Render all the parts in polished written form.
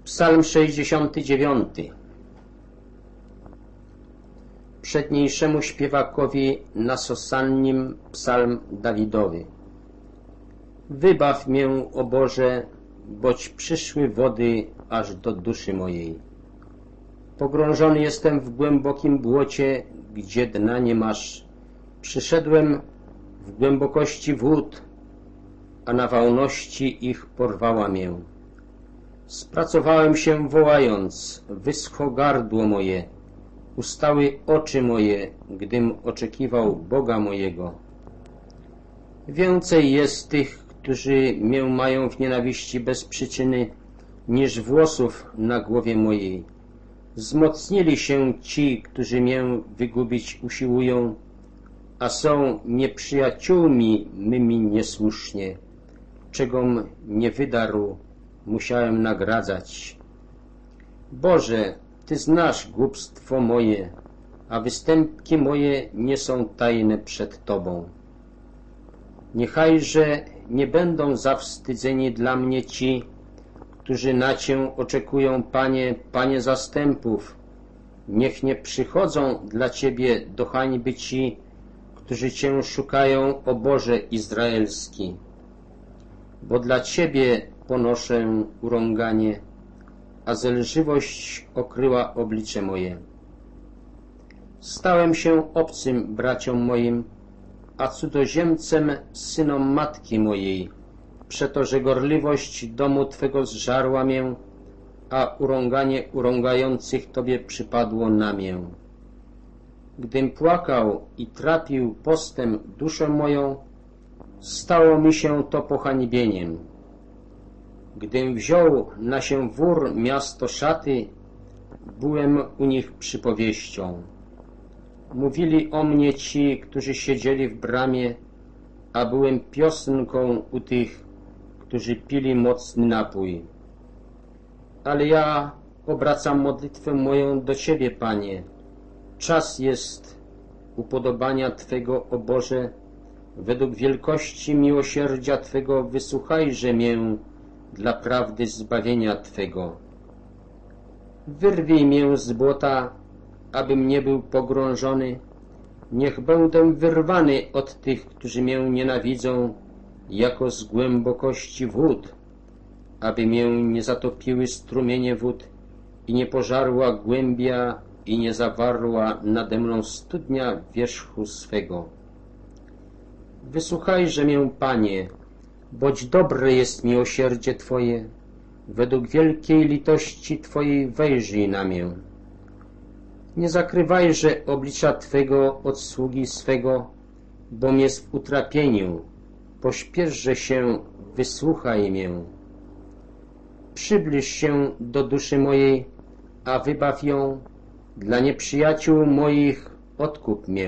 Psalm 69. Przedniejszemu śpiewakowi nasosannim psalm Dawidowy. Wybaw mię, o Boże, boć przyszły wody aż do duszy mojej. Pogrążony jestem w głębokim błocie, gdzie dna nie masz. Przyszedłem w głębokości wód, a nawałności ich porwała mię. Spracowałem się wołając, wyschło gardło moje, ustały oczy moje, gdym oczekiwał Boga mojego. Więcej jest tych, którzy mię mają w nienawiści bez przyczyny, niż włosów na głowie mojej. Wzmocnili się ci, którzy mię wygubić usiłują, a są nieprzyjaciółmi mymi niesłusznie. Czegom nie wydarł, musiałem nagradzać. Boże, Ty znasz głupstwo moje, a występki moje nie są tajne przed Tobą. Niechajże nie będą zawstydzeni dla mnie ci, którzy na Cię oczekują, Panie, Panie zastępów. Niech nie przychodzą dla Ciebie do hańby ci, którzy Cię szukają, o Boże Izraelski. Bo dla Ciebie ponoszę urąganie, a zelżywość okryła oblicze moje. Stałem się obcym braciom moim, a cudzoziemcem synom matki mojej, przeto, że gorliwość domu Twego zżarła mię, a urąganie urągających Tobie przypadło na mię. Gdym płakał i trapił postem duszę moją, stało mi się to pohańbieniem. Gdym wziął na się wór miasto szaty, byłem u nich przypowieścią. Mówili o mnie ci, którzy siedzieli w bramie, a byłem piosenką u tych, którzy pili mocny napój. Ale ja obracam modlitwę moją do Ciebie, Panie. Czas jest upodobania Twego, o Boże. Według wielkości miłosierdzia Twego wysłuchajże mię dla prawdy zbawienia Twego. Wyrwij mię z błota, abym nie był pogrążony. Niech będę wyrwany od tych, którzy mię nienawidzą, jako z głębokości wód, aby mię nie zatopiły strumienie wód i nie pożarła głębia i nie zawarła nade mną studnia wierzchu swego. Wysłuchajże mię, Panie, boć dobre jest miłosierdzie Twoje, według wielkiej litości Twojej wejrzyj na mnie. Nie zakrywajże oblicza Twego od sługi swego, bom jest w utrapieniu. Pośpieszże się, wysłuchaj mię. Przybliż się do duszy mojej, a wybaw ją. Dla nieprzyjaciół moich odkup mię.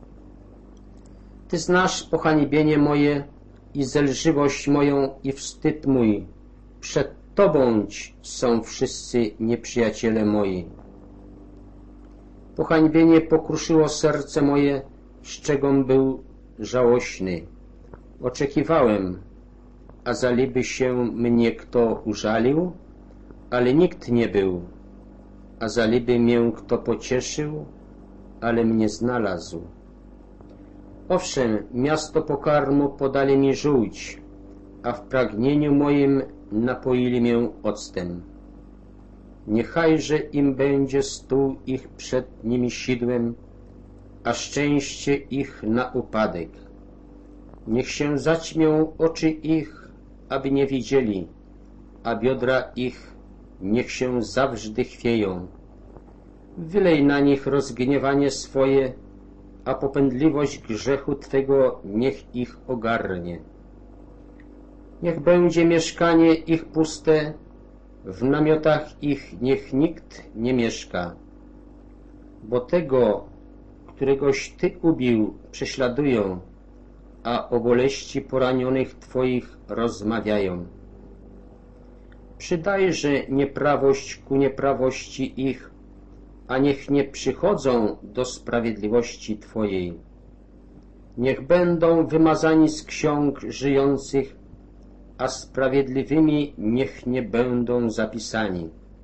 Ty znasz pohańbienie moje i zelżywość moją i wstyd mój. Przed Tobąć są wszyscy nieprzyjaciele moi. Pohańbienie pokruszyło serce moje, z czegom był żałośny. Oczekiwałem, a zaliby się mnie kto użalił, ale nikt nie był. A zaliby mię kto pocieszył, ale mnie znalazł. Owszem, miasto pokarmu podali mi żółć, a w pragnieniu moim napoili mię octem. Niechajże im będzie stół ich przed nimi sidłem, a szczęście ich na upadek. Niech się zaćmią oczy ich, aby nie widzieli, a biodra ich niech się zawsze chwieją. Wylej na nich rozgniewanie swoje, a popędliwość grzechu Twego niech ich ogarnie. Niech będzie mieszkanie ich puste, w namiotach ich niech nikt nie mieszka. Bo tego, któregoś Ty ubił, prześladują, a o boleści poranionych Twoich rozmawiają. Przydajże nieprawość ku nieprawości ich, a niech nie przychodzą do sprawiedliwości Twojej. Niech będą wymazani z ksiąg żyjących, a sprawiedliwymi niech nie będą zapisani.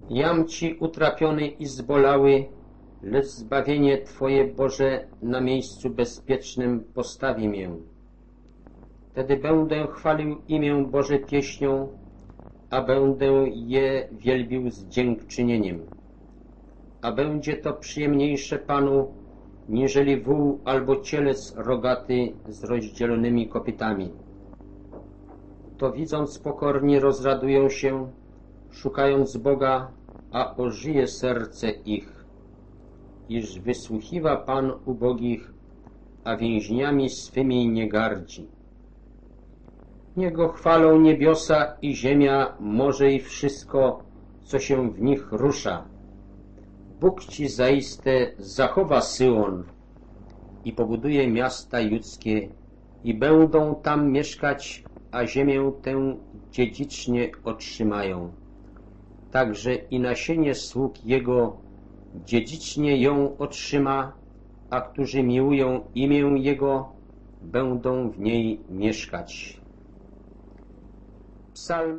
Jam Ci utrapiony i zbolały, lecz zbawienie Twoje, Boże, na miejscu bezpiecznym postawi mię. Wtedy będę chwalił imię Boże pieśnią, a będę je wielbił z dziękczynieniem. A będzie to przyjemniejsze Panu, niżeli wół albo cielec rogaty z rozdzielonymi kopytami. To widząc pokorni rozradują się, szukając Boga, a ożyje serce ich, iż wysłuchiwa Pan ubogich, a więźniami swymi nie gardzi. Niego chwalą niebiosa i ziemia, morze i wszystko, co się w nich rusza. Bóg Ci zaiste zachowa Syjon i pobuduje miasta judzkie i będą tam mieszkać, a ziemię tę dziedzicznie otrzymają. Także i nasienie sług Jego dziedzicznie ją otrzyma, a którzy miłują imię Jego, będą w niej mieszkać. Psalm